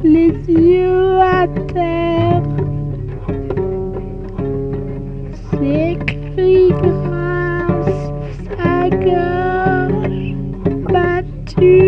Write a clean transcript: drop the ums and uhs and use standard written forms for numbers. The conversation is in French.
les yeux à terre. Ses cris grincent sa gorge battue.